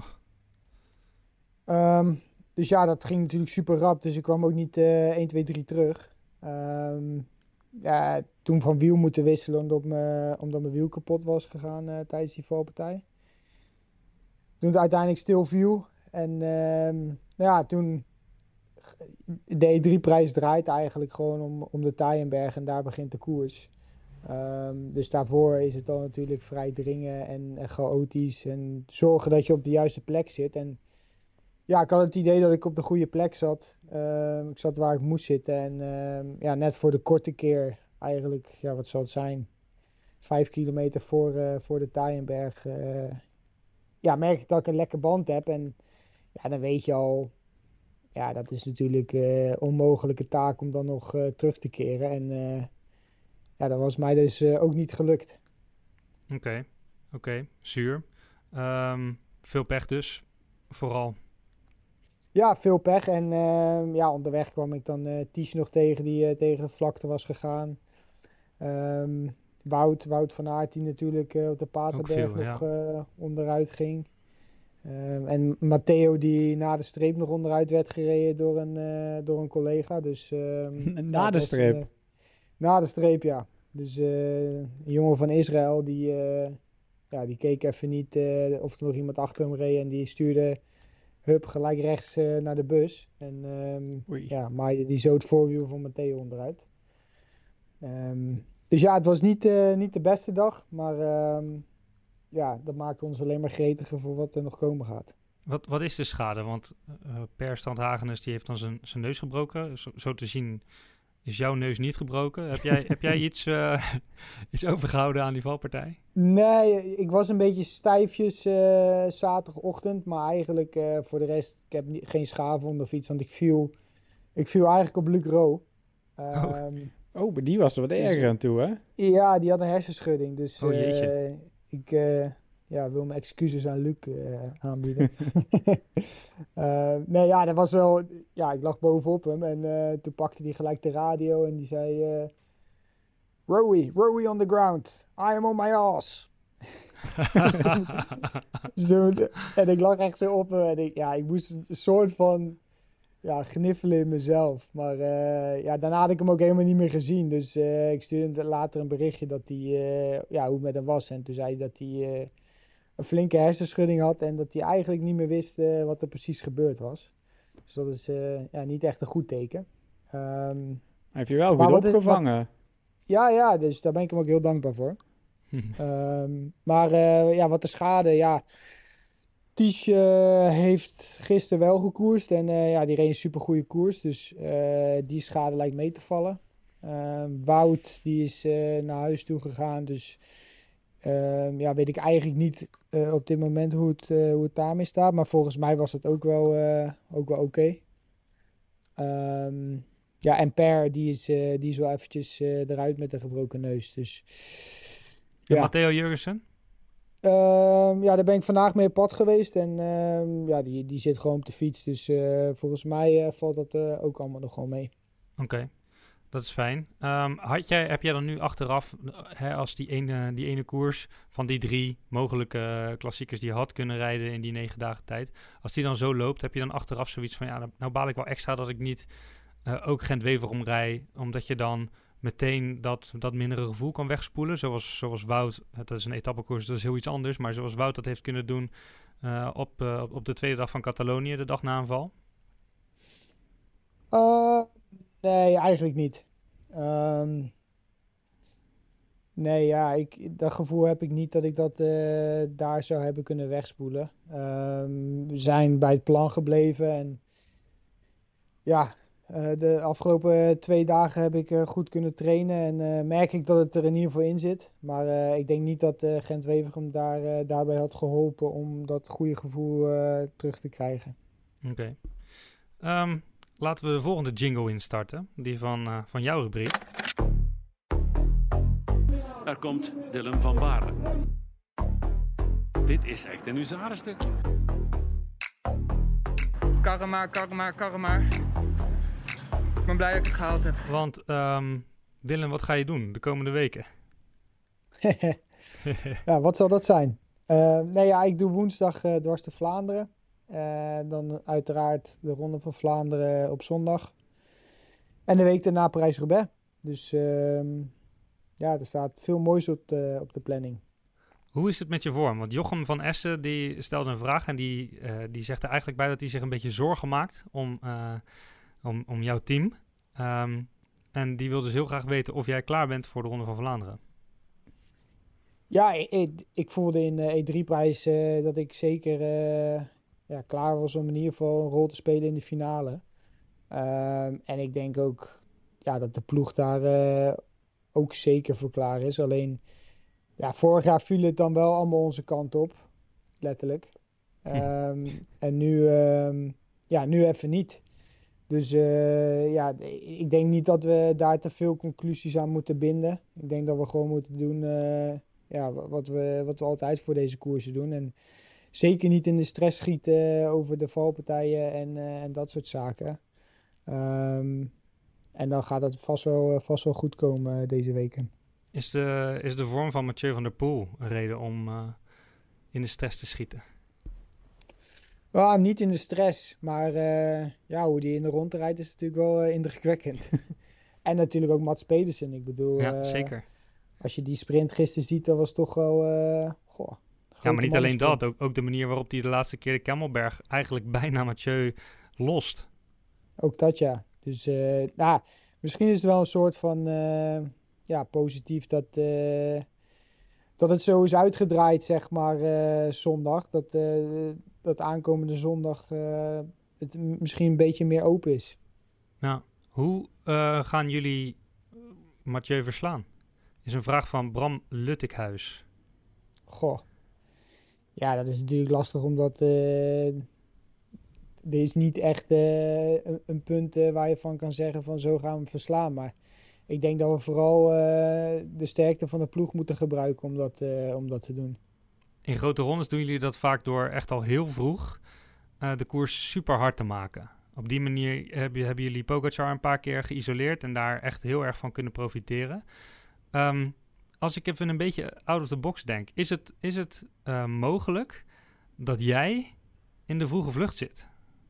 Oh. Um, dus ja, dat ging natuurlijk super rap. Dus ik kwam ook niet uh, één, twee, drie terug. Um, ja, toen van wiel moeten wisselen omdat mijn, omdat mijn wiel kapot was gegaan uh, tijdens die valpartij. toen het uiteindelijk stil viel. En um, nou ja, toen de E drie prijs draait eigenlijk gewoon om, om de Taaienberg en daar begint de koers. Um, dus daarvoor is het dan natuurlijk vrij dringen en, en chaotisch en zorgen dat je op de juiste plek zit. En ja, ik had het idee dat ik op de goede plek zat. Um, ik zat waar ik moest zitten en um, ja, net voor de korte keer eigenlijk, ja, wat zal het zijn, vijf kilometer voor, uh, voor de Taaienberg, uh, ja, merk ik dat ik een lekke band heb. En ja, dan weet je al, ja, dat is natuurlijk een uh, onmogelijke taak om dan nog uh, terug te keren. En uh, ja, dat was mij dus uh, ook niet gelukt. Oké, okay. oké, okay. zuur. Um, veel pech dus, vooral. Ja, veel pech. En uh, ja, onderweg kwam ik dan uh, Ties nog tegen, die uh, tegen de vlakte was gegaan. Um, Wout, Wout van Aert, die natuurlijk uh, op de Paterberg veel, nog ja. uh, onderuit ging. Um, en Matteo, die na de streep nog onderuit werd gereden door een, uh, door een collega. Dus, um, na ja, de streep? Een, uh, na de streep, ja. Dus uh, een jongen van Israël, die, uh, ja, die keek even niet uh, of er nog iemand achter hem reed. En die stuurde hup gelijk rechts uh, naar de bus. En um, ja, maar die zoot het voorwiel van Matteo onderuit. Um, dus ja, het was niet, uh, niet de beste dag. Maar um, ja, dat maakt ons alleen maar gretiger voor wat er nog komen gaat. Wat, wat is de schade? Want uh, Per Strandhagenes die heeft dan zijn, zijn neus gebroken. Zo, zo te zien is jouw neus niet gebroken. Heb jij, heb jij iets, uh, iets overgehouden aan die valpartij? Nee, ik was een beetje stijfjes uh, zaterdagochtend. Maar eigenlijk uh, voor de rest, ik heb niet, geen schaafwond of iets. Want ik viel, ik viel eigenlijk op Luc Rowe. Um, oh. oh, maar die was er wat erger dus, aan toe, hè? Ja, die had een hersenschudding. Dus oh, jeetje. Uh, ik uh, ja, wil mijn excuses aan Luc uh, aanbieden. uh, nee, ja, dat was wel... Ja, ik lag bovenop hem en uh, toen pakte hij gelijk de radio en die zei... Uh, Rowie, Rowie on the ground. I am on my ass. dus toen, dus toen, en ik lag echt zo op hem en ik, ja, ik moest een soort van... Ja, gniffelen in mezelf. Maar uh, ja, daarna had ik hem ook helemaal niet meer gezien. Dus uh, ik stuurde hem later een berichtje dat hij, uh, ja, hoe het met hem was. En toen zei hij dat hij uh, een flinke hersenschudding had en dat hij eigenlijk niet meer wist uh, wat er precies gebeurd was. Dus dat is uh, ja, niet echt een goed teken. Um, Heb je wel goed opgevangen. Is, wat, ja, ja, dus daar ben ik hem ook heel dankbaar voor. um, maar uh, ja, wat de schade, ja... Ties uh, heeft gisteren wel gekoerst en uh, ja, die reed een supergoeie koers. Dus uh, die schade lijkt mee te vallen. Uh, Wout die is uh, naar huis toe gegaan. Dus uh, ja, weet ik eigenlijk niet uh, op dit moment hoe het, uh, hoe het daarmee staat. Maar volgens mij was het ook wel uh, ook wel oké. Okay. Um, ja, en Per die is, uh, die is wel eventjes uh, eruit met een gebroken neus. Dus, ja. En Matteo Jurgensen? Uh, ja, daar ben ik vandaag mee op pad geweest en uh, ja, die, die zit gewoon op de fiets. Dus uh, volgens mij uh, valt dat uh, ook allemaal nog gewoon mee. Oké, okay. Dat is fijn. Um, had jij, heb jij dan nu achteraf, hè, als die ene, die ene koers van die drie mogelijke klassiekers die je had kunnen rijden in die negen dagen tijd, als die dan zo loopt, heb je dan achteraf zoiets van, ja, nou baal ik wel extra dat ik niet uh, ook Gent-Weverum rij, omdat je dan meteen dat, dat mindere gevoel kan wegspoelen. Zoals, zoals Wout, dat is een etappekoers, dat is heel iets anders. Maar zoals Wout dat heeft kunnen doen uh, op, uh, op de tweede dag van Catalonië, de dag na een val? Uh, nee, eigenlijk niet. Um, nee, ja, ik, dat gevoel heb ik niet dat ik dat uh, daar zou hebben kunnen wegspoelen. Um, we zijn bij het plan gebleven en ja... Uh, de afgelopen twee dagen heb ik uh, goed kunnen trainen en uh, merk ik dat het er in ieder geval in zit. Maar uh, ik denk niet dat uh, Gent-Weverum daar, uh, daarbij had geholpen om dat goede gevoel uh, terug te krijgen. Oké. Okay. Um, laten we de volgende jingle instarten, die van, uh, van jouw rubriek. Daar komt Dylan van Baarle. Dit is echt een huzarenstukje. Karma, karma, karma. Ik ben blij dat ik het gehaald heb. Want um, Dylan, wat ga je doen de komende weken? Ja, wat zal dat zijn? Uh, nee, ja, ik doe woensdag uh, dwars de Vlaanderen. Uh, dan uiteraard de Ronde van Vlaanderen op zondag. En de week daarna Parijs-Roubaix. Dus uh, ja, er staat veel moois op de, op de planning. Hoe is het met je vorm? Want Jochem van Essen die stelde een vraag en die, uh, die zegt er eigenlijk bij dat hij zich een beetje zorgen maakt om, uh, om, om jouw team. Um, en die wil dus heel graag weten of jij klaar bent voor de Ronde van Vlaanderen. Ja, ik, ik voelde in de E drie prijs uh, dat ik zeker uh, ja, klaar was om in ieder geval een rol te spelen in de finale. Um, en ik denk ook ja, dat de ploeg daar uh, ook zeker voor klaar is. Alleen, ja, vorig jaar viel het dan wel allemaal onze kant op. Letterlijk. Um, en nu, um, ja, nu even niet. Dus uh, ja, ik denk niet dat we daar te veel conclusies aan moeten binden. Ik denk dat we gewoon moeten doen uh, ja, wat, we, wat we altijd voor deze koersen doen. En zeker niet in de stress schieten over de valpartijen en, uh, en dat soort zaken. Um, en dan gaat het vast wel, vast wel goed komen uh, deze weken. Is de, is de vorm van Mathieu van der Poel een reden om uh, in de stress te schieten? Ja, niet in de stress, maar uh, ja, hoe die in de ronde rijdt is natuurlijk wel uh, indrukwekkend. En natuurlijk ook Mats Pedersen, ik bedoel. Ja, uh, zeker. Als je die sprint gisteren ziet, dat was toch wel... Uh, goh, ja, maar niet alleen dat, ook, ook de manier waarop hij de laatste keer de Kemmelberg eigenlijk bijna Mathieu lost. Ook dat, ja. Dus uh, nou, misschien is het wel een soort van uh, ja, positief dat, uh, dat het zo is uitgedraaid, zeg maar, uh, zondag. Dat, uh, dat aankomende zondag uh, het misschien een beetje meer open is. Ja. Hoe uh, gaan jullie Mathieu verslaan? Is een vraag van Bram Luttikhuis. Goh. Ja, dat is natuurlijk lastig, omdat... Uh, Er is niet echt uh, een, een punt uh, waar je van kan zeggen van zo gaan we hem verslaan. Maar ik denk dat we vooral uh, de sterkte van de ploeg moeten gebruiken om dat, uh, om dat te doen. In grote rondes doen jullie dat vaak door echt al heel vroeg uh, de koers super hard te maken. Op die manier hebben, hebben jullie Pogacar een paar keer geïsoleerd en daar echt heel erg van kunnen profiteren. Um, als ik even een beetje out of the box denk, is het, is het uh, mogelijk dat jij in de vroege vlucht zit?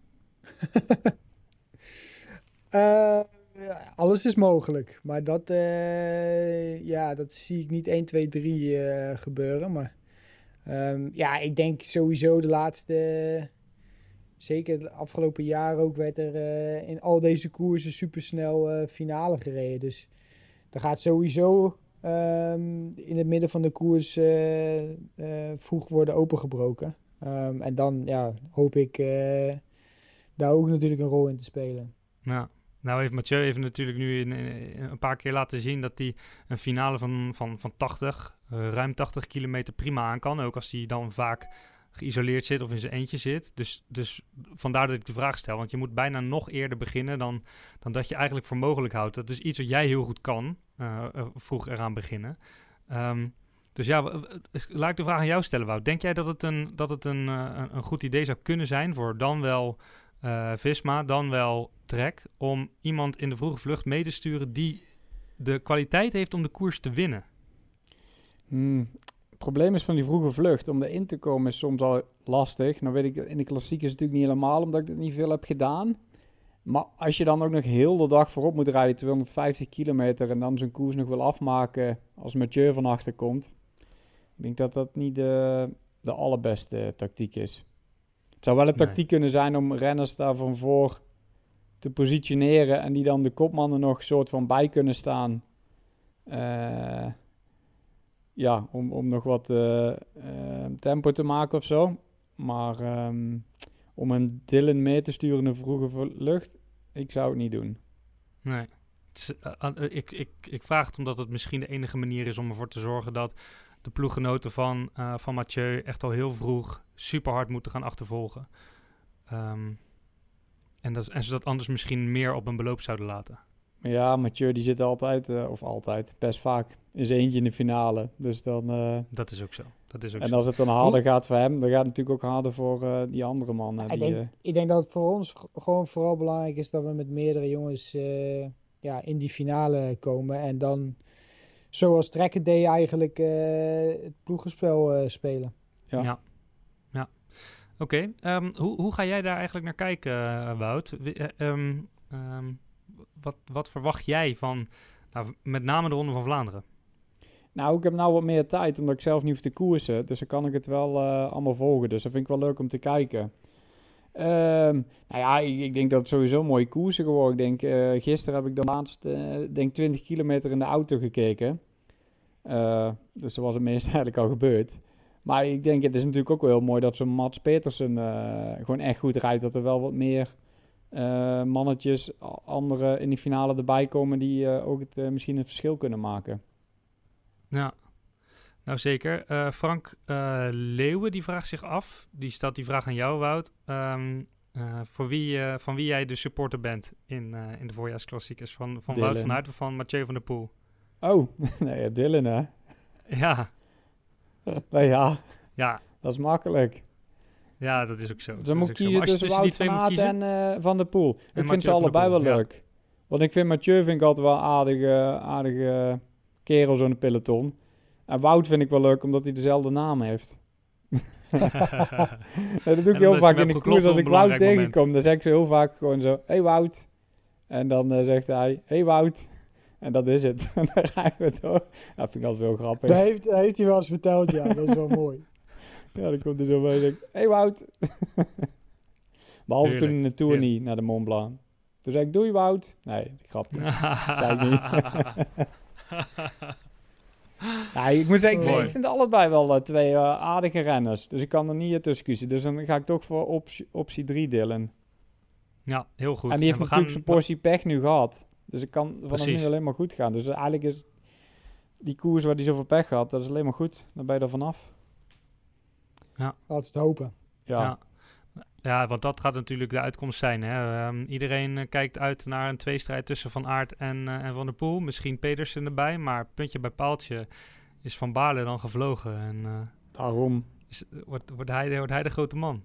uh, alles is mogelijk, maar dat, uh, ja, dat zie ik niet één, twee, drie uh, gebeuren. Maar um, ja, ik denk sowieso de laatste, zeker de afgelopen jaren ook, werd er uh, in al deze koersen supersnel uh, finale gereden. Dus er gaat sowieso um, in het midden van de koers uh, uh, vroeg worden opengebroken. Um, en dan ja, hoop ik... Uh, daar ook natuurlijk een rol in te spelen. Ja, nou heeft Mathieu even natuurlijk nu in, in, een paar keer laten zien dat hij een finale van, van, van tachtig, uh, ruim tachtig kilometer prima aan kan. Ook als hij dan vaak geïsoleerd zit of in zijn eentje zit. Dus, dus vandaar dat ik de vraag stel. Want je moet bijna nog eerder beginnen dan, dan dat je eigenlijk voor mogelijk houdt. Dat is iets wat jij heel goed kan, uh, uh, vroeg eraan beginnen. Um, Dus ja, laat ik de vraag aan jou stellen, Wout. Denk jij dat het een, dat het een, een, een goed idee zou kunnen zijn voor dan wel uh, Visma, dan wel Trek, om iemand in de vroege vlucht mee te sturen die de kwaliteit heeft om de koers te winnen? Hmm. Het probleem is van die vroege vlucht, om erin te komen is soms al lastig. Nou weet ik, in de klassiek is het natuurlijk niet helemaal, omdat ik het niet veel heb gedaan. Maar als je dan ook nog heel de dag voorop moet rijden, tweehonderdvijftig kilometer, en dan zo'n koers nog wil afmaken als Mathieu van achter komt. Ik denk dat dat niet de, de allerbeste tactiek is. Het zou wel een tactiek nee. kunnen zijn om renners daar van voor te positioneren en die dan de kopmannen nog soort van bij kunnen staan. Uh, ja, om, om nog wat uh, uh, tempo te maken of zo. Maar um, om een Dylan mee te sturen in de vroege lucht, ik zou het niet doen. Nee. Het is, uh, uh, ik, ik, ik vraag het omdat het misschien de enige manier is om ervoor te zorgen dat de ploeggenoten van, uh, van Mathieu echt al heel vroeg super hard moeten gaan achtervolgen. Um, en, dat, en ze dat anders misschien meer op een beloop zouden laten. Ja, Mathieu die zit altijd, uh, of altijd, best vaak in zijn eentje in de finale. Dus dan, uh, dat is ook zo. Dat is ook en zo. als het dan harder Hoe? gaat voor hem, dan gaat het natuurlijk ook harder voor uh, die andere mannen. Ja, die, ik, denk, uh, ik denk dat het voor ons g- gewoon vooral belangrijk is dat we met meerdere jongens uh, ja, in die finale komen. En dan, zoals Trekker deed, eigenlijk uh, het ploegenspel uh, spelen. Ja. ja. ja. Oké. Okay. Um, hoe, hoe ga jij daar eigenlijk naar kijken, uh, Wout? Uh, um, um, wat, wat verwacht jij van nou, met name de Ronde van Vlaanderen? Nou, ik heb nou wat meer tijd, omdat ik zelf niet hoef te koersen. Dus dan kan ik het wel uh, allemaal volgen. Dus dat vind ik wel leuk om te kijken. Um, nou ja, ik, ik denk dat het sowieso een mooie koersen geworden. Ik denk, uh, gisteren heb ik de laatste, uh, denk twintig kilometer in de auto gekeken. Uh, dus dat was het meest eigenlijk al gebeurd. Maar ik denk, het is natuurlijk ook wel heel mooi dat zo'n Mats Petersen uh, gewoon echt goed rijdt. Dat er wel wat meer uh, mannetjes, anderen in die finale erbij komen die uh, ook het, uh, misschien het verschil kunnen maken. Ja, nou zeker. Uh, Frank uh, Leeuwen die vraagt zich af, die stelt die vraag aan jou, Wout. Um, uh, voor wie, uh, van wie jij de supporter bent in, uh, in de voorjaarsklassiekers. Van, van Wout van Aert of van Mathieu van der Poel? Oh, nee, Dylan hè? Ja. Nee, ja. Ja. Dat is makkelijk. Ja, dat is ook zo. Dus dan moet ik kiezen tussen Wout van Aert en uh, Van der Poel. Ik vind ze allebei wel leuk. Ja. Want ik vind Mathieu vind ik altijd wel een aardige, aardige kerel zo'n peloton. En Wout vind ik wel leuk omdat hij dezelfde naam heeft. Dat doe ik heel vaak in de koers. Als ik Wout tegenkom, dan zeg ik zo heel vaak gewoon zo, hey Wout. En dan uh, zegt hij, hey Wout. En dat is het. En dan gaan we door. Dat vind ik altijd wel grappig. Dat heeft, dat heeft hij wel eens verteld, ja. Dat is wel mooi. Ja, dan komt hij zo bij en zegt, hey Wout. Behalve toen in de Tour niet naar de Mont Blanc. Toen zei ik, doei Wout. Nee, grapje. zei ik niet. Ja, ik moet zeggen, ik vind, ik vind allebei wel uh, twee uh, aardige renners. Dus ik kan er niet uh, tussen kiezen. Dus dan ga ik toch voor optie, optie drie Dylan. Ja, heel goed. En die heeft en natuurlijk gaan... zijn portie pech nu gehad. Dus ik kan vanaf Precies. nu alleen maar goed gaan. Dus eigenlijk is die koers waar hij zoveel pech had, dat is alleen maar goed. Dan ben je er vanaf. Ja. Altijd hopen. Ja. ja. Ja, want dat gaat natuurlijk de uitkomst zijn. Hè? Um, iedereen uh, kijkt uit naar een tweestrijd tussen Van Aert en, uh, en Van der Poel. Misschien Pedersen erbij, maar puntje bij paaltje is Van Baarle dan gevlogen. En, uh, Daarom. Is, wordt, wordt, hij, wordt hij de grote man?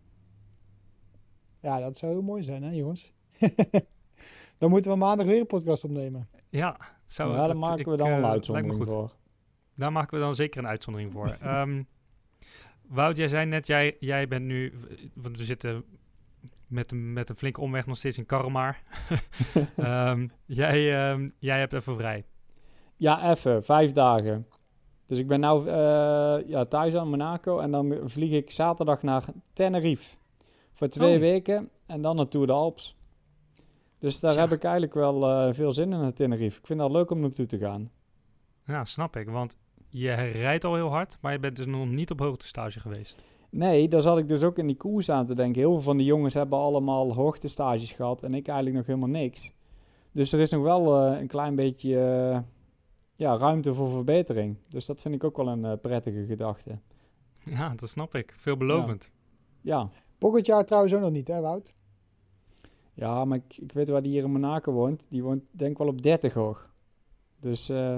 Ja, dat zou heel mooi zijn, hè jongens? Dan moeten we maandag weer een podcast opnemen. Ja, zou, ja dat, daar maken ik, we dan uh, een uitzondering goed. voor. Daar maken we dan zeker een uitzondering voor. um, Wout, jij zei net, jij, jij bent nu... Want we zitten met een, met een flinke omweg nog steeds in Karmar. um, jij, um, jij hebt even vrij. Ja, even. Vijf dagen. Dus ik ben nu uh, ja, thuis aan Monaco. En dan vlieg ik zaterdag naar Tenerife. Voor twee oh. weken. En dan naar Tour de Alps. Dus daar ja. heb ik eigenlijk wel uh, veel zin in, naar Tenerife. Ik vind het leuk om naartoe te gaan. Ja, snap ik. Want je rijdt al heel hard, maar je bent dus nog niet op hoogtestage geweest. Nee, daar zat ik dus ook in die koers aan te denken. Heel veel van die jongens hebben allemaal hoogtestages gehad en ik eigenlijk nog helemaal niks. Dus er is nog wel uh, een klein beetje uh, ja, ruimte voor verbetering. Dus dat vind ik ook wel een uh, prettige gedachte. Ja, dat snap ik. Veelbelovend. Ja. ja. Pogačar trouwens ook nog niet, hè Wout? Ja, maar ik, ik weet waar die hier in Monaco woont. Die woont denk ik wel op dertig hoog. Dus uh,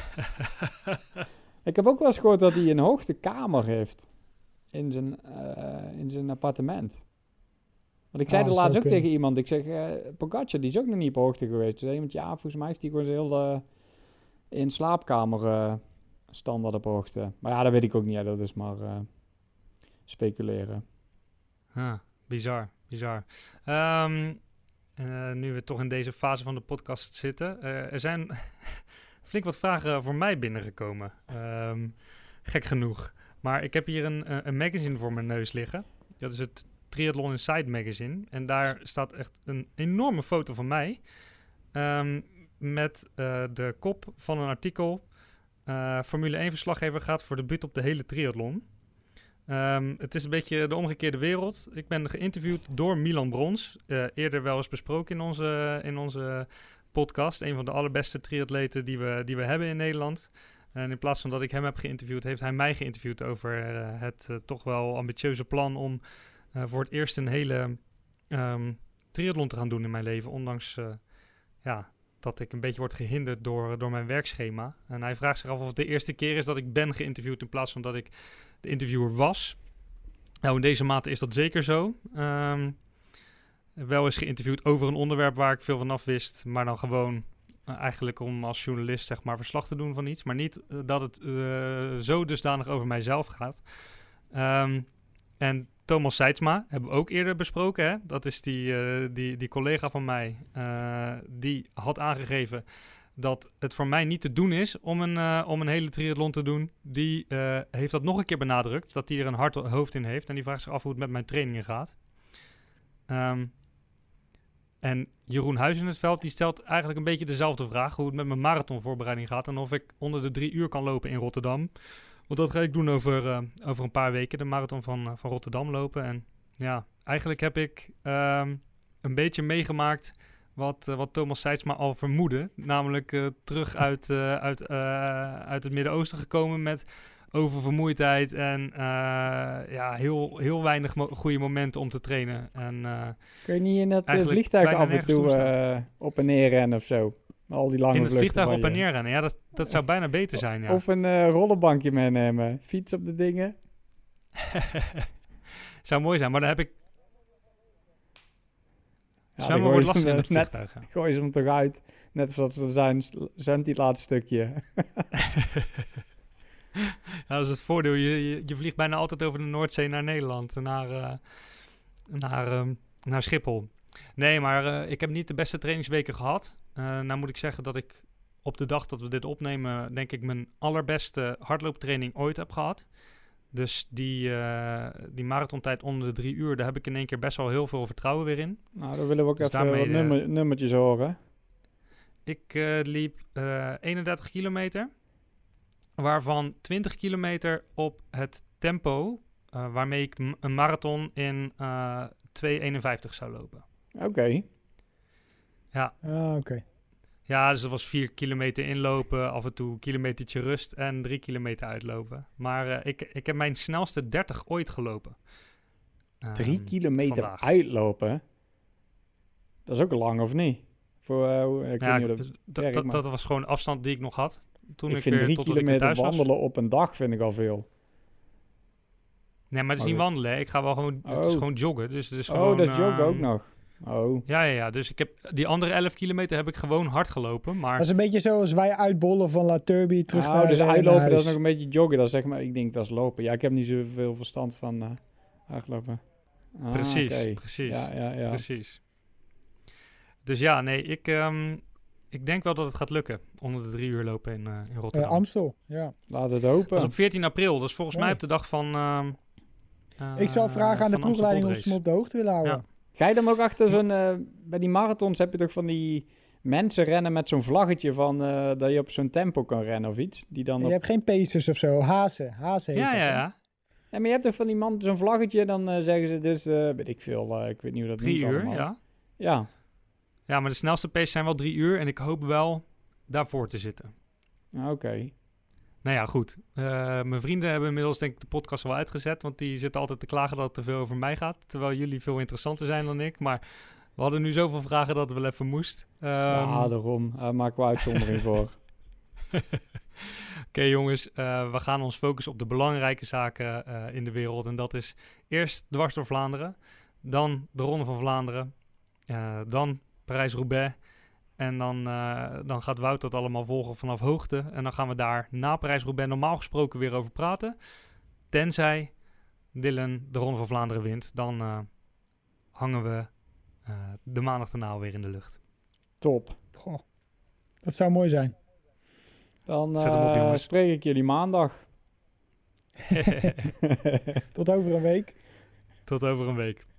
ik heb ook wel eens gehoord dat hij een hoogtekamer heeft in zijn, uh, in zijn appartement. Want ik zei ah, er laatst ook kunnen. tegen iemand, ik zeg, uh, Pogačar, die is ook nog niet op hoogte geweest. Dus iemand, ja, volgens mij heeft hij gewoon zijn heel uh, in slaapkamer uh, standaard op hoogte. Maar ja, dat weet ik ook niet, dat is maar uh, speculeren. Ah, bizar, bizar. Um, uh, nu we toch in deze fase van de podcast zitten, uh, er zijn flink wat vragen voor mij binnengekomen. Um, gek genoeg. Maar ik heb hier een, een magazine voor mijn neus liggen. Dat is het Triathlon Inside magazine. En daar staat echt een enorme foto van mij. Um, met uh, de kop van een artikel. Uh, Formule één verslaggever gaat voor debuut op de hele triathlon. Um, het is een beetje de omgekeerde wereld. Ik ben geïnterviewd door Milan Brons. Uh, eerder wel eens besproken in onze, in onze podcast. Een van de allerbeste triatleten die we, die we hebben in Nederland. En in plaats van dat ik hem heb geïnterviewd, heeft hij mij geïnterviewd over uh, het uh, toch wel ambitieuze plan om uh, voor het eerst een hele um, triathlon te gaan doen in mijn leven. Ondanks uh, ja, dat ik een beetje word gehinderd door, door mijn werkschema. En hij vraagt zich af of het de eerste keer is dat ik ben geïnterviewd in plaats van dat ik de interviewer was. Nou, in deze mate is dat zeker zo. Um, wel eens geïnterviewd over een onderwerp waar ik veel van af wist, maar dan gewoon uh, eigenlijk om als journalist zeg maar verslag te doen van iets, maar niet uh, dat het uh, zo dusdanig over mijzelf gaat. Um, en Thomas Seidsma hebben we ook eerder besproken, hè? Dat is die, uh, die, die collega van mij, uh, die had aangegeven dat het voor mij niet te doen is om een, uh, om een hele triathlon te doen. Die uh, heeft dat nog een keer benadrukt, dat hij er een hard hoofd in heeft. En die vraagt zich af hoe het met mijn trainingen gaat. Um, en Jeroen Huis in het veld, die stelt eigenlijk een beetje dezelfde vraag. Hoe het met mijn marathonvoorbereiding gaat en of ik onder de drie uur kan lopen in Rotterdam. Want dat ga ik doen over, uh, over een paar weken, de marathon van, uh, van Rotterdam lopen. En ja, eigenlijk heb ik um, een beetje meegemaakt wat, uh, wat Thomas Seidsma al vermoedde. Namelijk uh, terug uit, uh, uit, uh, uit het Midden-Oosten gekomen met oververmoeidheid en uh, ja, heel, heel weinig mo- goede momenten om te trainen. En, uh, kun je niet in het uh, vliegtuig af en toe uh, op en neer rennen of zo? Al die lange in het vliegtuig op je. en neer rennen, ja, dat, dat zou bijna beter zijn, ja. Of een uh, rollenbankje meenemen, fiets op de dingen. Zou mooi zijn, maar dan heb ik... Ja, zou maar wordt lastig in het vliegtuig. Net, gooi ze hem toch uit, net zoals ze zijn, zendt die laatste stukje. Ja, dat is het voordeel. Je, je, je vliegt bijna altijd over de Noordzee naar Nederland, naar, uh, naar, um, naar Schiphol. Nee, maar uh, ik heb niet de beste trainingsweken gehad. Uh, nou moet ik zeggen dat ik op de dag dat we dit opnemen, denk ik mijn allerbeste hardlooptraining ooit heb gehad. Dus die, uh, die marathontijd onder de drie uur, daar heb ik in één keer best wel heel veel vertrouwen weer in. Nou, dan willen we ook dus even daarmee, wat nummer, uh, nummertjes horen. Ik uh, liep uh, eenendertig kilometer. Waarvan twintig kilometer op het tempo uh, waarmee ik m- een marathon in uh, twee eenenvijftig zou lopen. Oké. Okay. Ja. Ah, oké. Okay. Ja, dus dat was vier kilometer inlopen, af en toe een kilometertje rust en drie kilometer uitlopen. Maar uh, ik, ik heb mijn snelste dertig ooit gelopen. Um, drie kilometer vandaag. Uitlopen? Dat is ook lang, of niet? Voor, uh, ik ja, weet niet dat, dat, dat, dat was gewoon de afstand die ik nog had. Toen ik ik vind weer, drie tot kilometer ik thuis wandelen was. op een dag vind ik al veel. Nee, maar het is niet wandelen. Hè. Ik ga wel gewoon, oh. het is gewoon joggen. Dus het is oh, gewoon, dat is joggen uh, ook nog. Oh. Ja, ja, ja. Dus ik heb die andere elf kilometer heb ik gewoon hard gelopen. Maar... Dat is een beetje zoals wij uitbollen van La Turby terug nou, naar dus uh, uitlopen, naar dat is nog een beetje joggen. Dat is zeg maar, ik denk dat is lopen. Ja, ik heb niet zoveel verstand van uh, hardlopen. Ah, precies, okay. precies. Ja, ja, ja. Precies. Dus ja, nee, ik, um, ik denk wel dat het gaat lukken. Onder de drie uur lopen in, uh, in Rotterdam. Uh, Amstel, ja. Laat het hopen. Dat is op veertien april. Dat is volgens Mooi. mij op de dag van... Uh, uh, ik zal vragen aan de ploegleiding of ze me op de hoogte willen houden. Ja. Ga je dan ook achter zo'n... Uh, bij die marathons heb je toch van die mensen rennen met zo'n vlaggetje van... Uh, dat je op zo'n tempo kan rennen of iets? Die dan je op... hebt geen pacers of zo. Hazen. Hazen heet ja, dat, ja, hè? ja. Ja, maar je hebt toch van die man zo'n vlaggetje... Dan uh, zeggen ze dus... Uh, weet ik veel. Uh, ik weet niet hoe dat drie noemt uur, allemaal. ja. Ja. Ja, maar de snelste paces zijn wel drie uur. En ik hoop wel daarvoor te zitten. Oké. Okay. Nou ja, goed. Uh, mijn vrienden hebben inmiddels denk ik de podcast wel uitgezet. Want die zitten altijd te klagen dat het te veel over mij gaat. Terwijl jullie veel interessanter zijn dan ik. Maar we hadden nu zoveel vragen dat het wel even moest. Um, ja, daarom. Uh, maak wel uitzondering voor. Oké okay, jongens, uh, we gaan ons focussen op de belangrijke zaken uh, in de wereld. En dat is eerst dwars door Vlaanderen. Dan de Ronde van Vlaanderen. Uh, dan Parijs-Roubaix. En dan, uh, dan gaat Wout dat allemaal volgen vanaf hoogte. En dan gaan we daar na Parijs-Roubaix normaal gesproken weer over praten. Tenzij Dylan de Ronde van Vlaanderen wint. Dan uh, hangen we uh, de maandag daarna weer in de lucht. Top. Goh, dat zou mooi zijn. Dan uh, op, spreek ik jullie maandag. Tot over een week. Tot over een week.